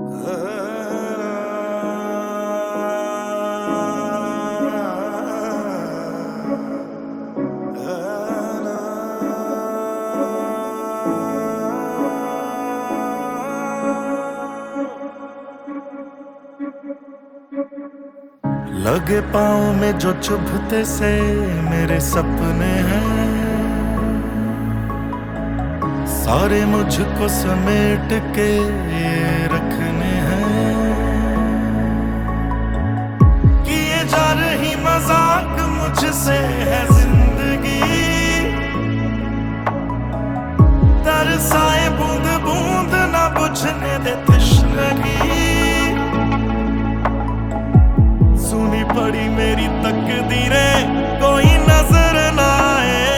लगे पाँव में जो चुभते से मेरे सपने हैं, सारे मुझको समेट के रखने हैं। किए जा रही मजाक मुझसे है जिंदगी, तरसाए बूंद बूंद ना बुझने दे तश्नगी। सुनी पड़ी मेरी तकदीरें कोई नजर ना आए,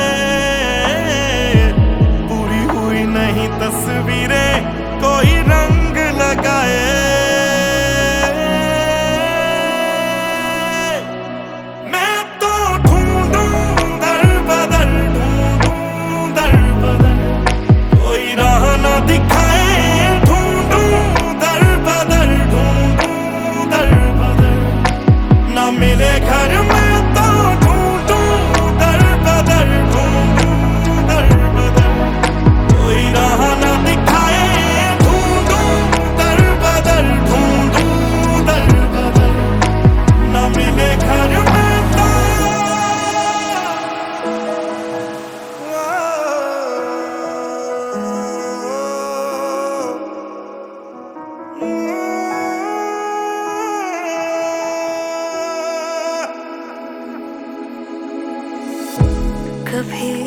पूरी हुई नहीं तस्वीरें कोई रंग लगाए। मैं तो ढूंढूं दर बदर, ढूंढूं दर बदर, कोई राह ना दिखाए। ढूंढूं दर बदर, ढूंढूं दर बदर, ना मिले घर में तो ढूंढूं दर बदर, ढूंढूं दर बदर, कोई राह ना दिखाए। ढूंढूं दर बदर, ढूंढूं दर बदर, ना मिले घर में तो। कभी